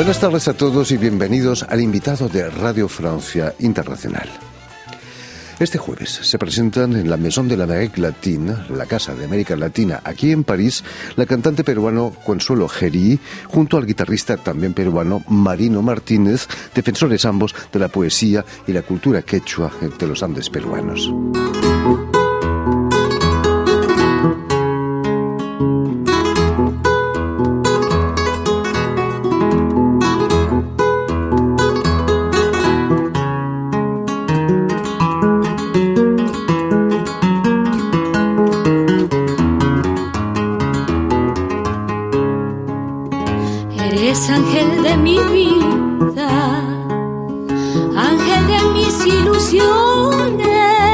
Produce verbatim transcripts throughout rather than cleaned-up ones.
Buenas tardes a todos y bienvenidos al invitado de Radio Francia Internacional. Este jueves se presentan en la Maison de l'Amérique Latine, la Casa de América Latina, aquí en París, la cantante peruano Consuelo Gerí, junto al guitarrista también peruano Marino Martínez, defensores ambos de la poesía y la cultura quechua de los Andes peruanos. Ángel de mi vida, ángel de mis ilusiones,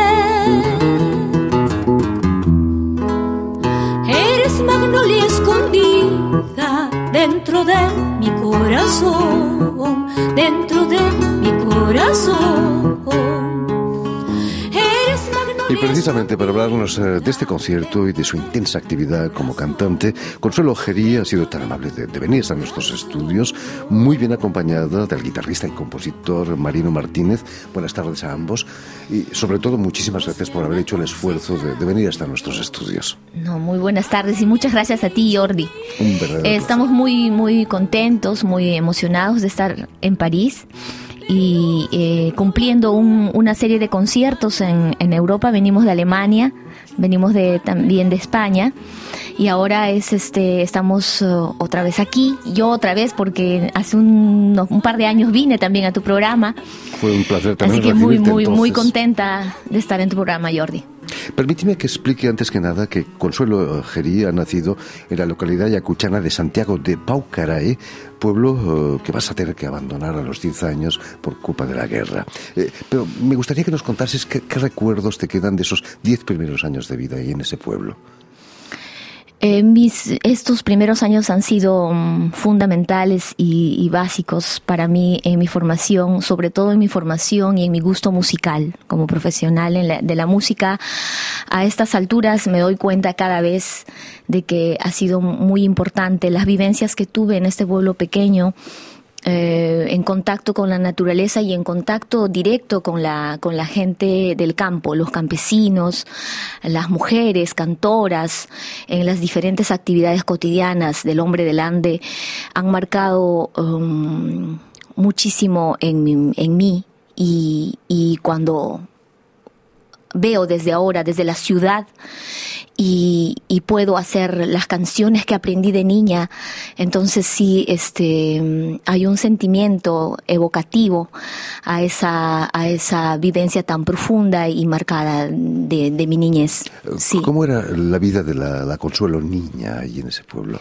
eres magnolia escondida dentro de mi corazón, dentro de mi corazón. Y precisamente para hablarnos de este concierto y de su intensa actividad como cantante, Consuelo Gerí ha sido tan amable de, de venir a nuestros estudios, muy bien acompañada del guitarrista y compositor Marino Martínez. Buenas tardes a ambos y sobre todo muchísimas gracias por haber hecho el esfuerzo de, de venir hasta nuestros estudios. No, muy buenas tardes y muchas gracias a ti, Jordi. Un verdadero eh, estamos muy, muy contentos, muy emocionados de estar en París y eh, cumpliendo un, una serie de conciertos en, en Europa. Venimos de Alemania, venimos de, también de España y ahora es este estamos uh, otra vez aquí, yo otra vez porque hace un, un par de años vine también a tu programa. Fue un placer también. Así que muy, muy, entonces. muy contenta de estar en tu programa, Jordi. Permíteme que explique antes que nada que Consuelo Gerí ha nacido en la localidad yacuchana de Santiago de Paucará, pueblo uh, que vas a tener que abandonar a los diez años por culpa de la guerra. Eh, pero me gustaría que nos contases qué, qué recuerdos te quedan de esos diez primeros años de vida ahí en ese pueblo. Eh, mis, estos primeros años han sido um, fundamentales y, y básicos para mí en mi formación, sobre todo en mi formación y en mi gusto musical como profesional en la, de la música. A estas alturas me doy cuenta cada vez de que ha sido muy importante las vivencias que tuve en este pueblo pequeño, Eh, en contacto con la naturaleza y en contacto directo con la con la gente del campo, los campesinos, las mujeres, cantoras, en las diferentes actividades cotidianas del hombre del Ande, han marcado um, muchísimo en, en mí y, y cuando veo desde ahora, desde la ciudad, Y, y puedo hacer las canciones que aprendí de niña, entonces sí, este, hay un sentimiento evocativo a esa, a esa vivencia tan profunda y marcada de, de mi niñez. Sí. ¿Cómo era la vida de la, la Consuelo niña ahí en ese pueblo?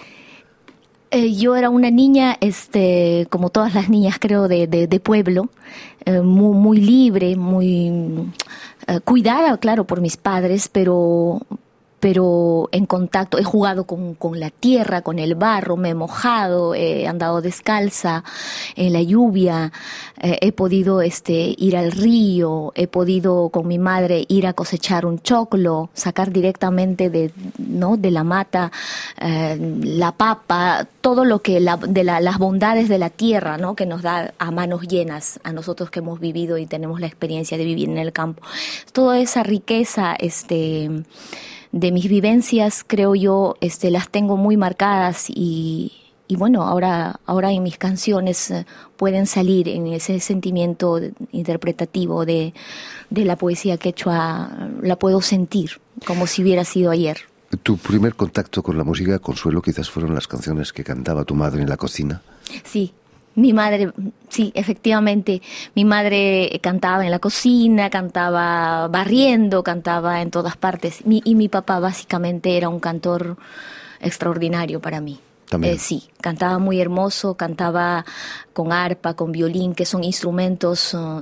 Eh, yo era una niña, este, como todas las niñas creo, de, de, de pueblo, eh, muy, muy libre, muy eh, cuidada, claro, por mis padres, pero... pero en contacto, he jugado con, con la tierra, con el barro, me he mojado, he andado descalza en la lluvia, eh, he podido este, ir al río, he podido con mi madre ir a cosechar un choclo, sacar directamente de, ¿no? de la mata eh, la papa, todo lo que, la, de la, las bondades de la tierra, ¿no? que nos da a manos llenas a nosotros que hemos vivido y tenemos la experiencia de vivir en el campo. Toda esa riqueza, este... de mis vivencias, creo yo, este, las tengo muy marcadas y, y bueno, ahora, ahora en mis canciones eh, pueden salir en ese sentimiento interpretativo de, de la poesía quechua, la puedo sentir como si hubiera sido ayer. ¿Tu primer contacto con la música, Consuelo, quizás fueron las canciones que cantaba tu madre en la cocina? Sí. Mi madre, sí, efectivamente, mi madre cantaba en la cocina, cantaba barriendo, cantaba en todas partes. Mi, y mi papá básicamente era un cantor extraordinario para mí. También. Eh, sí, cantaba muy hermoso, cantaba con arpa, con violín, que son instrumentos uh,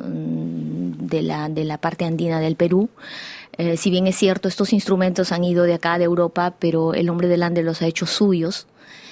de la, de la parte andina del Perú. Eh, si bien es cierto, estos instrumentos han ido de acá, de Europa, pero el hombre del Ande los ha hecho suyos.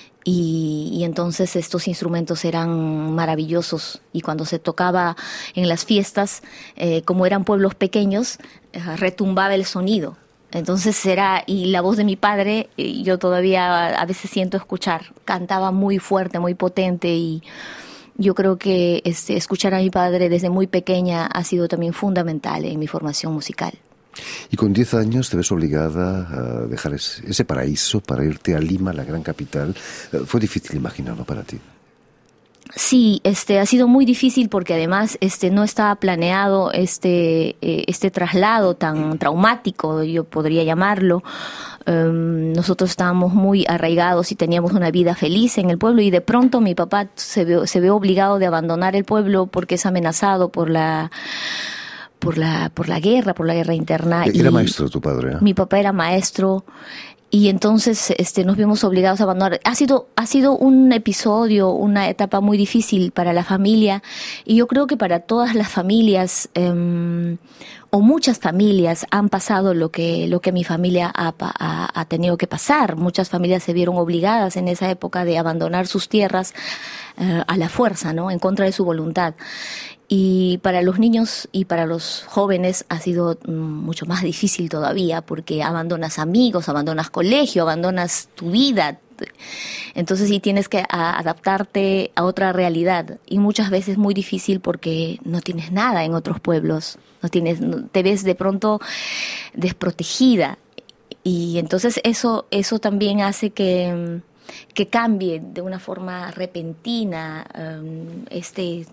Y, y entonces estos instrumentos eran maravillosos y cuando se tocaba en las fiestas, eh, como eran pueblos pequeños, eh, retumbaba el sonido. Entonces era, y la voz de mi padre, yo todavía a veces siento escuchar, cantaba muy fuerte, muy potente y, yo creo que este, escuchar a mi padre desde muy pequeña ha sido también fundamental en mi formación musical. Y con diez años te ves obligada a dejar ese, ese paraíso para irte a Lima, la gran capital. ¿Fue difícil imaginarlo para ti? Sí, este ha sido muy difícil porque además este no estaba planeado este eh, este traslado tan traumático, yo podría llamarlo. Um, nosotros estábamos muy arraigados y teníamos una vida feliz en el pueblo, y de pronto mi papá se ve, se ve obligado de abandonar el pueblo porque es amenazado por la por la por la guerra, por la guerra interna. Era maestro tu padre, ¿eh? Mi papá era maestro. Y entonces este, nos vimos obligados a abandonar. Ha sido, ha sido un episodio, una etapa muy difícil para la familia, y yo creo que para todas las familias, eh, o muchas familias, han pasado lo que, lo que mi familia ha, ha, ha tenido que pasar. Muchas familias se vieron obligadas en esa época de abandonar sus tierras eh, a la fuerza, ¿no? En contra de su voluntad. Y para los niños y para los jóvenes ha sido mucho más difícil todavía, porque abandonas amigos, abandonas colegio, abandonas tu vida. Entonces sí tienes que adaptarte a otra realidad, y muchas veces muy difícil porque no tienes nada en otros pueblos, no tienes, te ves de pronto desprotegida, y entonces eso eso también hace que que cambie de una forma repentina um, este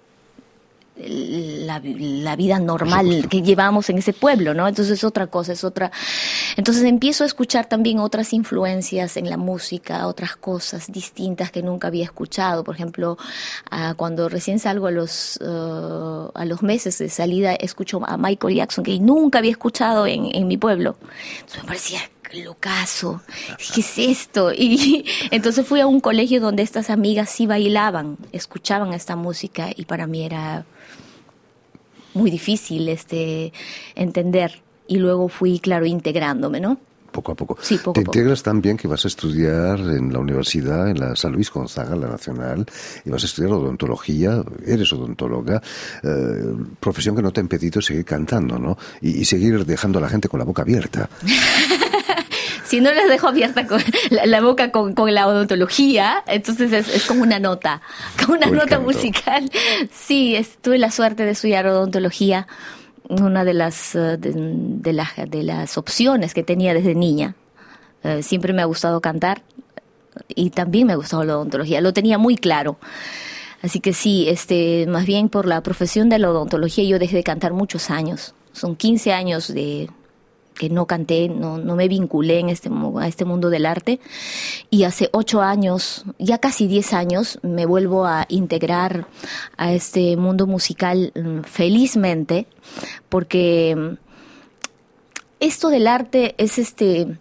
La, la vida normal que llevamos en ese pueblo, ¿no? Entonces es otra cosa, es otra. Entonces empiezo a escuchar también otras influencias en la música, otras cosas distintas que nunca había escuchado. Por ejemplo, uh, cuando recién salgo a los uh, a los meses de salida, escucho a Michael Jackson, que nunca había escuchado en, en mi pueblo. Entonces me parecía locazo, ¿qué es esto? Y entonces fui a un colegio donde estas amigas sí bailaban, escuchaban esta música, y para mí era muy difícil este entender, y luego fui, claro, integrándome, ¿no? Poco a poco. Sí, poco Te a poco. integras también, que vas a estudiar en la universidad, en la San Luis Gonzaga, la Nacional, y vas a estudiar odontología, eres odontóloga, eh, profesión que no te ha impedido seguir cantando, ¿no? Y, y seguir dejando a la gente con la boca abierta. Si no les dejo abierta con la, la boca con, con la odontología, entonces es, es como una nota, como una nota canto. musical. Sí, es, tuve la suerte de estudiar odontología, una de las, de, de, la, de las opciones que tenía desde niña. Uh, siempre me ha gustado cantar, y también me ha gustado la odontología, lo tenía muy claro. Así que sí, este, más bien por la profesión de la odontología yo dejé de cantar muchos años. Son quince años de que no canté, no, no me vinculé en este, a este mundo del arte, y hace ocho años, ya casi diez años, me vuelvo a integrar a este mundo musical, felizmente, porque esto del arte es este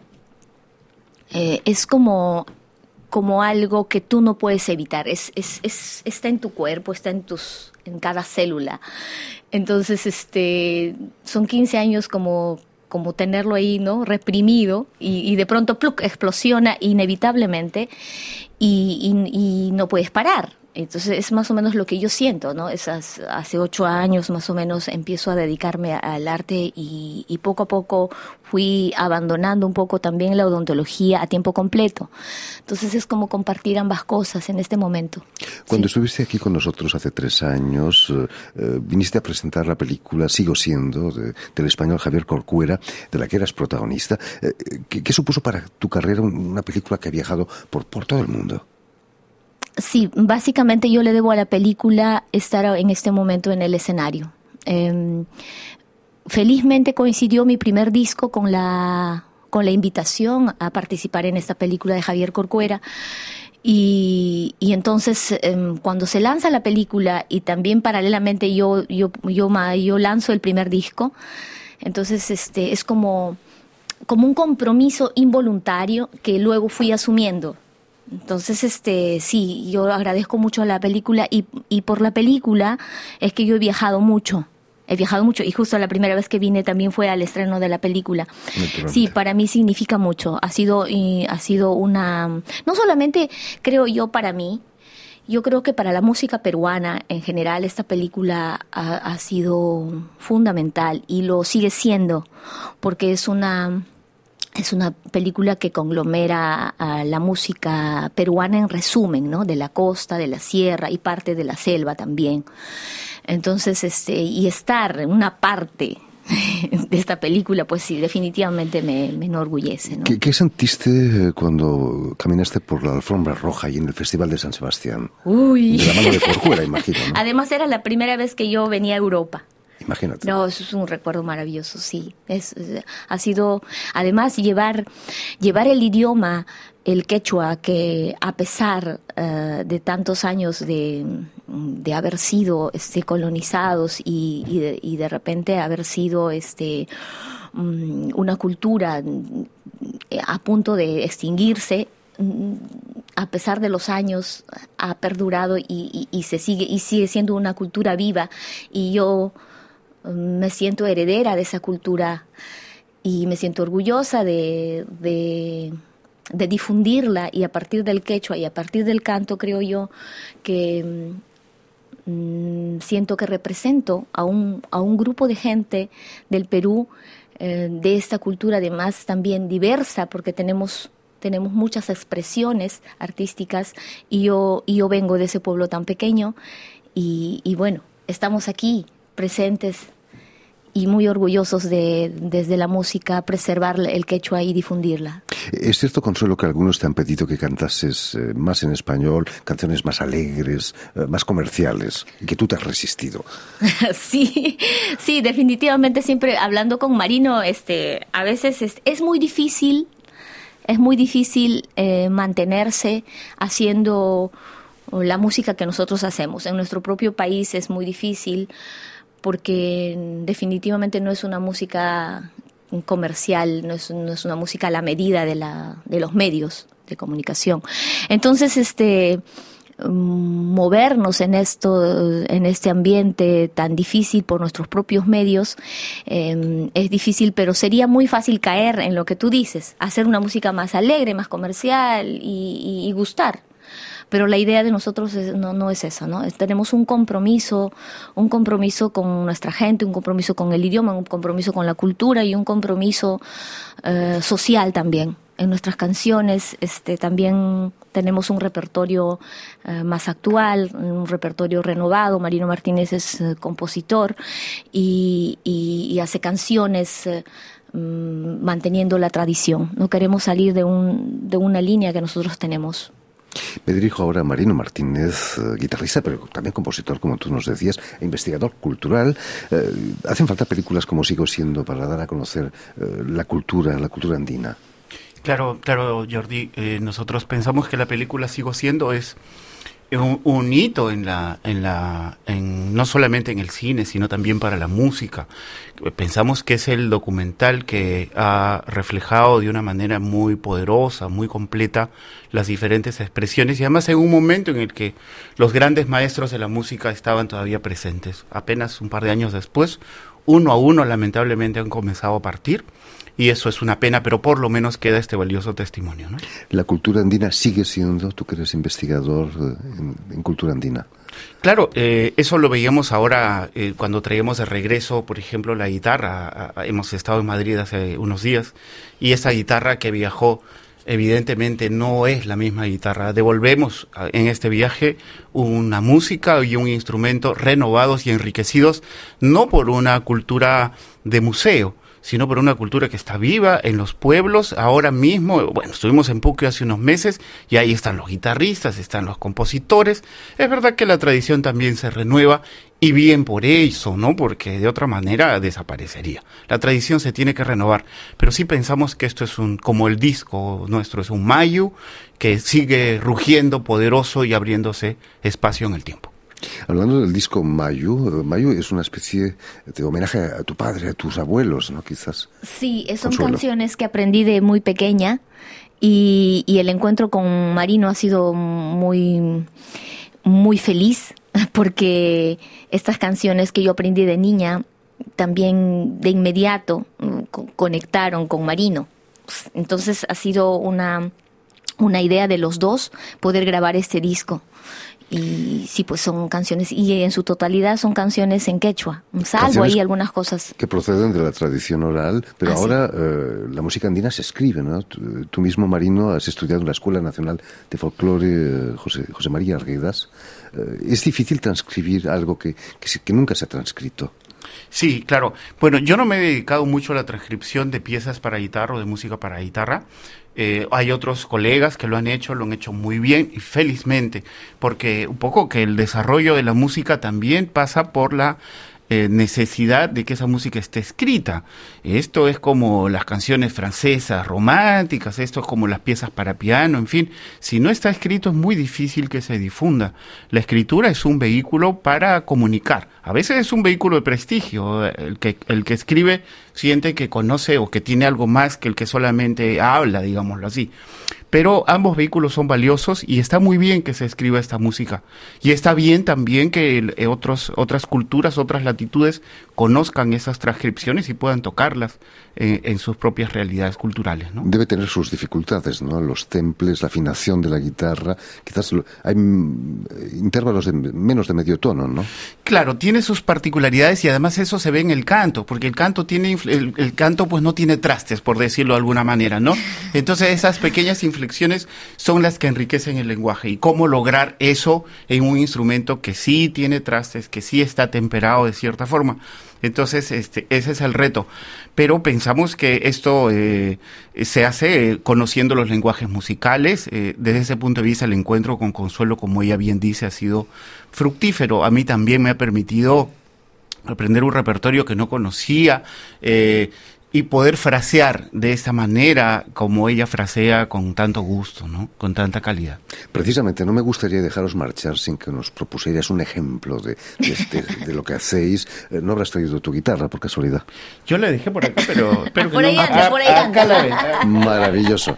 eh, es como como algo que tú no puedes evitar, es, es, es está en tu cuerpo, está en tus en cada célula. Entonces este son quince años como como tenerlo ahí, ¿no? Reprimido, y, y de pronto ¡pluc! Explosiona inevitablemente, y, y, y no puedes parar. Entonces es más o menos lo que yo siento, ¿no? Esas, hace ocho años más o menos empiezo a dedicarme al arte, y, y poco a poco fui abandonando un poco también la odontología a tiempo completo. Entonces es como compartir ambas cosas en este momento. Cuando sí. estuviste aquí con nosotros hace tres años, eh, eh, viniste a presentar la película Sigo Siendo, de, del español Javier Corcuera, de la que eras protagonista. Eh, ¿qué, ¿Qué supuso para tu carrera una película que ha viajado por, por todo el mundo? Sí, básicamente yo le debo a la película estar en este momento en el escenario. Eh, felizmente coincidió mi primer disco con la, con la invitación a participar en esta película de Javier Corcuera. Y, y entonces eh, cuando se lanza la película, y también paralelamente yo, yo, yo, yo lanzo el primer disco, entonces este, es como, como un compromiso involuntario que luego fui asumiendo. Entonces, este, sí, yo agradezco mucho a la película, y, y por la película es que yo he viajado mucho, he viajado mucho, y justo la primera vez que vine también fue al estreno de la película. Sí, para mí significa mucho, ha sido, y ha sido una, no solamente creo yo para mí, yo creo que para la música peruana en general esta película ha, ha sido fundamental, y lo sigue siendo, porque es una... Es una película que conglomera a la música peruana en resumen, ¿no? De la costa, de la sierra y parte de la selva también. Entonces, este, y estar en una parte de esta película, pues sí, definitivamente me, me enorgullece, ¿no? ¿Qué, ¿Qué sentiste cuando caminaste por la alfombra roja y en el Festival de San Sebastián? Uy. De la mano de Corcuera, imagino, ¿no? Además, era la primera vez que yo venía a Europa. Imagínate. No, eso es un recuerdo maravilloso, sí. Es, ha sido, además, llevar, llevar el idioma, el quechua, que a pesar uh, de tantos años de, de haber sido este, colonizados y, y, de, y de repente haber sido este, um, una cultura a punto de extinguirse, a pesar de los años ha perdurado y, y, y se sigue y sigue siendo una cultura viva, y yo me siento heredera de esa cultura y me siento orgullosa de, de, de difundirla, y a partir del quechua y a partir del canto creo yo que mm, siento que represento a un, a un grupo de gente del Perú, eh, de esta cultura además también diversa, porque tenemos tenemos muchas expresiones artísticas, y yo, y yo vengo de ese pueblo tan pequeño, y, y bueno, estamos aquí presentes y muy orgullosos de, desde la música, preservar el quechua y difundirla. Es cierto, Consuelo, que algunos te han pedido que cantases eh, más en español, canciones más alegres, eh, más comerciales, y que tú te has resistido. Sí, sí, definitivamente, siempre hablando con Marino, este, a veces es, es muy difícil, es muy difícil eh, mantenerse haciendo la música que nosotros hacemos. En nuestro propio país es muy difícil, porque definitivamente no es una música comercial, no es, no es una música a la medida de, la, de los medios de comunicación. Entonces, este, movernos en esto, en este ambiente tan difícil por nuestros propios medios, eh, es difícil, pero sería muy fácil caer en lo que tú dices, hacer una música más alegre, más comercial y, y, y gustar. Pero la idea de nosotros es, no, no es esa, ¿no? Tenemos un compromiso, un compromiso con nuestra gente, un compromiso con el idioma, un compromiso con la cultura y un compromiso eh, social también. En nuestras canciones este, también tenemos un repertorio eh, más actual, un repertorio renovado. Marino Martínez es eh, compositor y, y, y hace canciones eh, manteniendo la tradición. No queremos salir de, un, de una línea que nosotros tenemos. Me dirijo ahora a Marino Martínez, eh, guitarrista, pero también compositor, como tú nos decías, e investigador cultural. Eh, ¿Hacen falta películas como Sigo Siendo para dar a conocer eh, la cultura, la cultura andina? Claro, claro, Jordi. Eh, nosotros pensamos que la película Sigo Siendo es un, un hito en la, en la, en, no solamente en el cine, sino también para la música. Pensamos que es el documental que ha reflejado de una manera muy poderosa, muy completa, las diferentes expresiones, y además en un momento en el que los grandes maestros de la música estaban todavía presentes. Apenas un par de años después, uno a uno lamentablemente han comenzado a partir, y eso es una pena, pero por lo menos queda este valioso testimonio, ¿no? La cultura andina sigue siendo, tú que eres investigador en, en cultura andina. Claro, eh, eso lo veíamos ahora eh, cuando traíamos de regreso, por ejemplo, la guitarra. A, a, hemos estado en Madrid hace unos días, y esa guitarra que viajó evidentemente no es la misma guitarra. Devolvemos a, en este viaje una música y un instrumento renovados y enriquecidos, no por una cultura de museo, sino por una cultura que está viva en los pueblos ahora mismo. Bueno, estuvimos en Pucallpa hace unos meses y ahí están los guitarristas, están los compositores. Es verdad que la tradición también se renueva, y bien por eso, ¿no? Porque de otra manera desaparecería. La tradición se tiene que renovar, pero sí pensamos que esto es un, como el disco nuestro, es un mayu que sigue rugiendo poderoso y abriéndose espacio en el tiempo. Hablando del disco Mayu, Mayu es una especie de homenaje a tu padre, a tus abuelos, ¿no? Quizás. Sí, son Consuelo. Canciones que aprendí de muy pequeña, y, y el encuentro con Marino ha sido muy, muy feliz, porque estas canciones que yo aprendí de niña también de inmediato co- conectaron con Marino. Entonces ha sido una, una idea de los dos poder grabar este disco. Y sí, pues son canciones, y en su totalidad son canciones en quechua, salvo Canciones ahí algunas cosas. que proceden de la tradición oral, pero Ah, ahora eh, la música andina se escribe, ¿no? Tú, tú mismo, Marino, has estudiado en la Escuela Nacional de Folclore eh, José, José María Arguedas. Eh, es difícil transcribir algo que, que, se- que nunca se ha transcrito. Sí, claro. Bueno, yo no me he dedicado mucho a la transcripción de piezas para guitarra o de música para guitarra. Eh, hay otros colegas que lo han hecho, lo han hecho muy bien y felizmente, porque un poco que el desarrollo de la música también pasa por la eh, necesidad de que esa música esté escrita. Esto es como las canciones francesas románticas, esto es como las piezas para piano, en fin. Si no está escrito es muy difícil que se difunda. La escritura es un vehículo para comunicar. A veces es un vehículo de prestigio. El que, el que escribe siente que conoce o que tiene algo más que el que solamente habla, digámoslo así. Pero ambos vehículos son valiosos y está muy bien que se escriba esta música. Y está bien también que el- eh, otros, otras culturas, otras latitudes conozcan esas transcripciones y puedan tocarlas eh, en sus propias realidades culturales, ¿no? Debe tener sus dificultades, ¿no? Los temples, la afinación de la guitarra, quizás lo- hay mm, intervalos de menos de medio tono, ¿no? Claro, tiene sus particularidades y además eso se ve en el canto, porque el canto tiene infl- el, el canto pues no tiene trastes, por decirlo de alguna manera, ¿no? Entonces esas pequeñas inflexiones son las que enriquecen el lenguaje y cómo lograr eso en un instrumento que sí tiene trastes, que sí está temperado de cierta forma. Entonces, este, ese es el reto. Pero pensamos que esto eh, se hace eh, conociendo los lenguajes musicales. Eh, desde ese punto de vista, el encuentro con Consuelo, como ella bien dice, ha sido fructífero. A mí también me ha permitido aprender un repertorio que no conocía, eh, y poder frasear de esta manera como ella frasea con tanto gusto, ¿no? Con tanta calidad. Precisamente, no me gustaría dejaros marchar sin que nos propusieras un ejemplo de, de, de- de lo que hacéis. Eh, ¿No habrás traído tu guitarra, por casualidad? Yo la dejé por acá, pero... pero Por que ahí no- anda, Ah, por ahí acá anda. la ven. Maravilloso.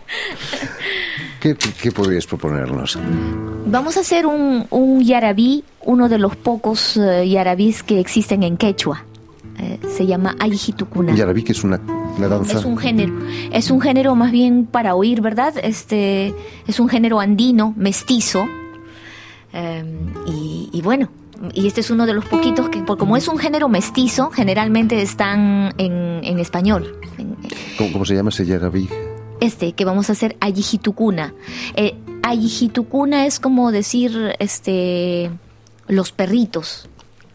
¿Qué, qué, qué podríais proponernos? Vamos a hacer un, un yarabí, uno de los pocos eh, yarabís que existen en quechua. Eh, se llama Ayijitucuna. Yarabí, que es una, una danza. Es un género, es un género más bien para oír, ¿verdad? Este es un género andino, mestizo, eh, y, y bueno, y este es uno de los poquitos que, por, como es un género mestizo, generalmente están en, en español. En- ¿Cómo, cómo se llama ese yarabí? este que vamos a hacer Ayijitucuna. Eh, Ayijitucuna es como decir, este, los perritos.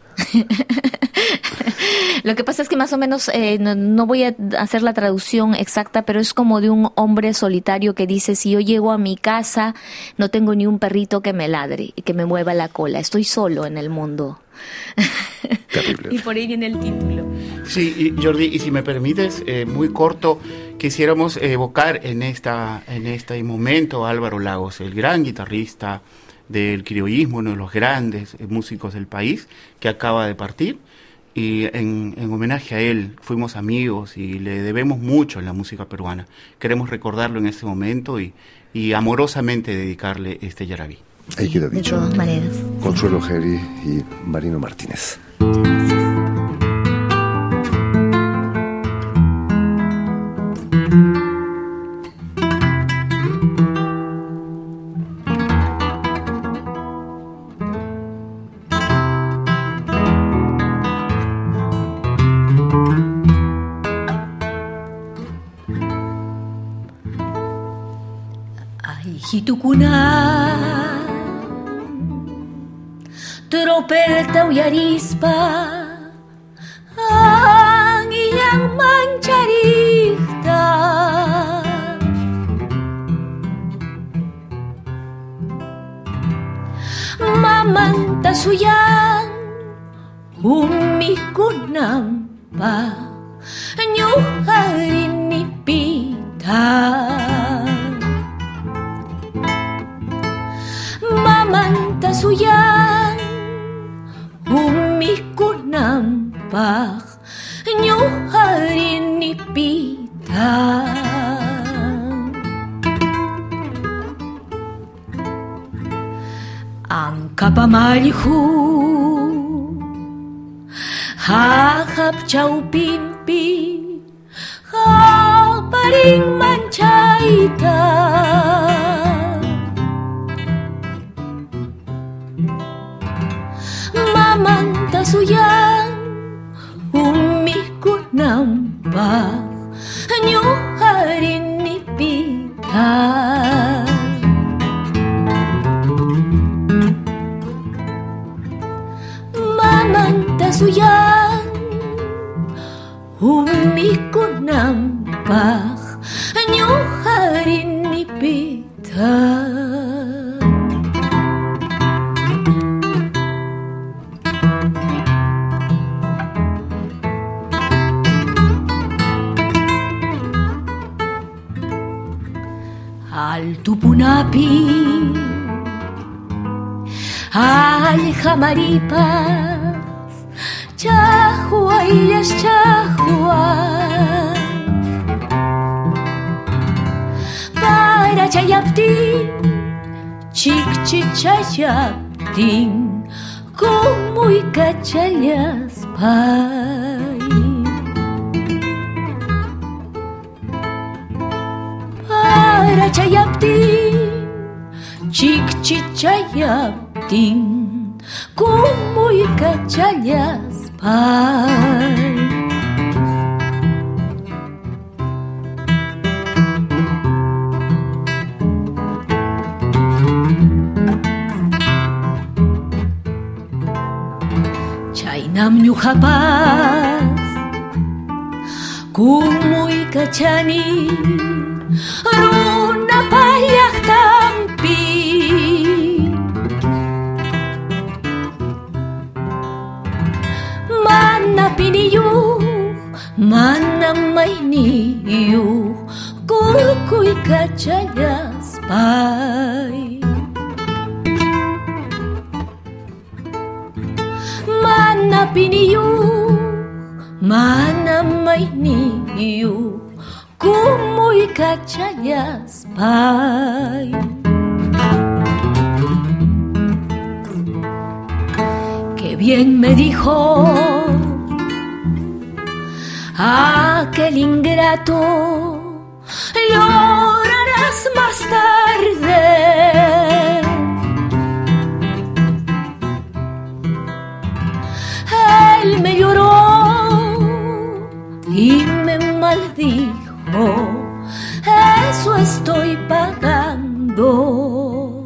Lo que pasa es que más o menos, eh, no, no voy a hacer la traducción exacta, pero es como de un hombre solitario que dice: si yo llego a mi casa, no tengo ni un perrito que me ladre y que me mueva la cola, estoy solo en el mundo. Terrible. Y por ahí viene el título. Sí, y Jordi, y si me permites, eh, muy corto, quisiéramos evocar en esta en este momento a Álvaro Lagos, el gran guitarrista del criollismo, uno de los grandes eh, músicos del país, que acaba de partir. Y en, en homenaje a él fuimos amigos y le debemos mucho en la música peruana. Queremos recordarlo en este momento y, y amorosamente dedicarle este yarabí. Ahí queda De dicho. todas maneras. Consuelo Geri y Marino Martínez. Ayijitucuna, trompeta y arispa, angiyang mancharita. Mamanta suyan, umikunampa, nyuharin nipita. Mamanta suyan, umikunampa, nyuharin nipita. Ang kapamalihu, hahap chow pimpi, haparing manchaita. suyan umiko nampak nyuharin nipita. Al tupunapi al jamaripas chahuayas chahuay para chayaptin chikchichayaptin kumuy kachayas pay para chayaptin chikchichayaptin kumuy kachayas pay. Chaynam ñuqapas kumuy kachani runapa llaqtanpi mana piniyuq mana mayniyuq kurkuy kachayas pay mana piniyuq mana mayniyuq kumuy kachayas pay. Qué bien me dijo aquel ingrato, llorarás más tarde. Él me lloró y me maldijo, eso estoy pagando.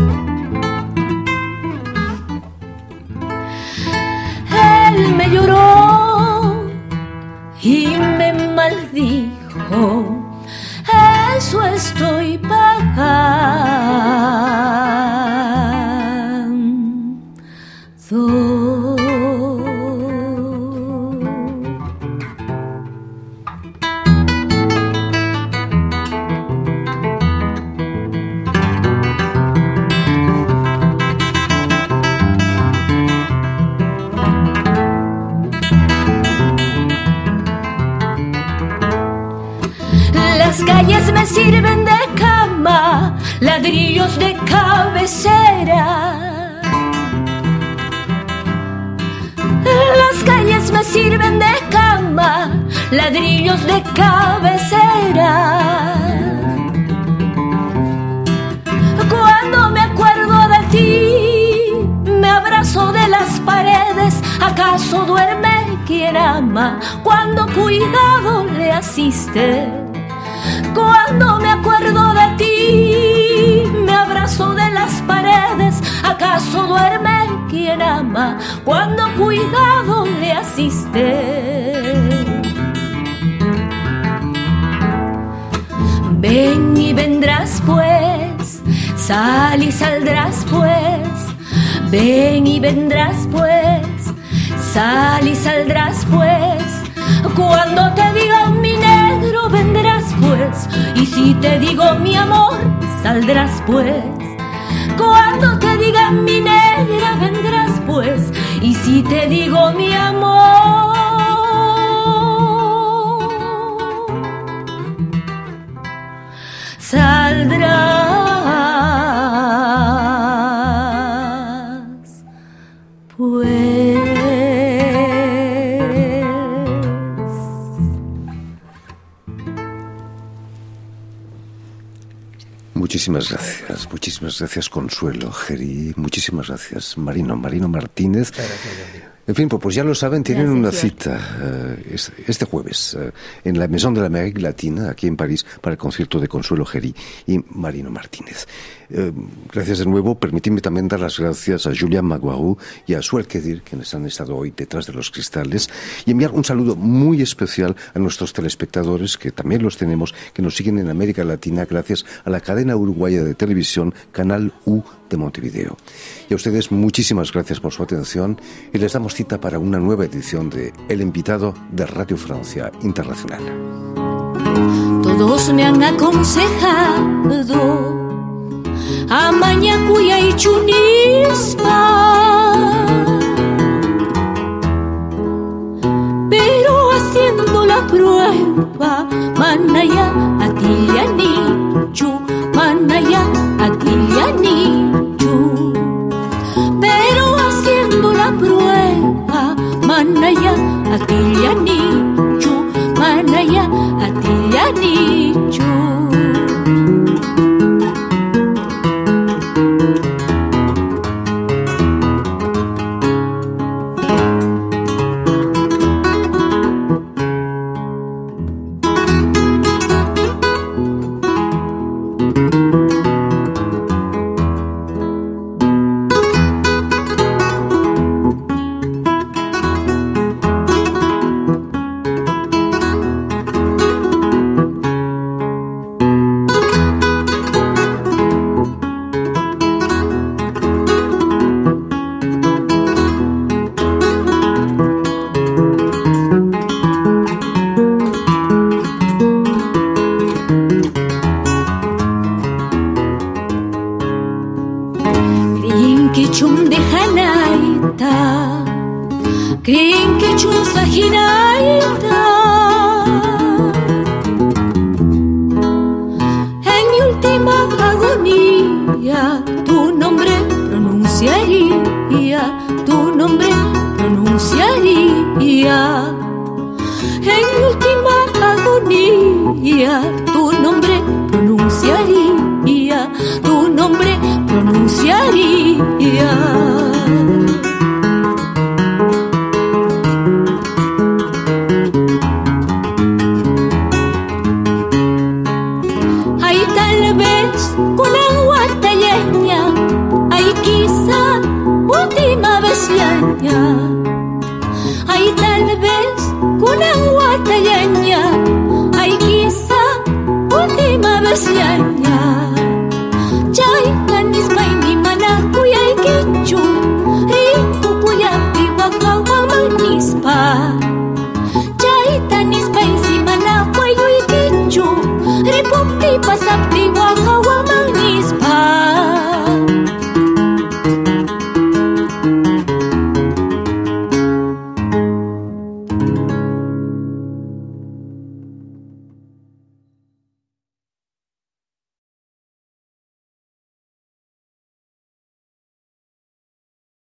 Él me lloró y me maldijo, eso estoy pagando. Las calles me sirven de cama, ladrillos de cabecera. Las calles me sirven de cama, ladrillos de cabecera. Cuando me acuerdo de ti, me abrazo de las paredes. ¿Acaso duerme quien ama cuando cuidado le asiste? Cuando me acuerdo de ti, me abrazo de las paredes. ¿Acaso duerme quien ama cuando cuidado le asiste? Ven y vendrás pues, sal y saldrás pues. Ven y vendrás pues, sal y saldrás pues. Cuando te diga mi negro vendrás pues, y si te digo mi amor saldrás pues. Cuando te diga mi negra vendrás pues, y si te digo mi amor saldrás pues. Muchísimas gracias, muchísimas gracias Consuelo, Geri, muchísimas gracias Marino, Marino Martínez. Gracias, En fin, pues ya lo saben, tienen Gracias, una cita uh, este jueves uh, en la Maison de l'Amérique Latine, aquí en París, para el concierto de Consuelo Gerí y Marino Martínez. Uh, gracias de nuevo. Permitidme también dar las gracias a Julián Maguarú y a Suel Kedir, quienes han estado hoy detrás de los cristales, y enviar un saludo muy especial a nuestros telespectadores, que también los tenemos, que nos siguen en América Latina gracias a la cadena uruguaya de televisión Canal U de Montevideo. Y a ustedes muchísimas gracias por su atención y les damos cita para una nueva edición de El Invitado de Radio Francia Internacional. Todos me han aconsejado Amañacuya y Chunispa, pero haciendo la prueba Manaya Atiliani Chu, Manaya Atiliani Chu, pero haciendo la prueba Manaya Atiliani Chu, Manaya Atiliani Chu. Pasap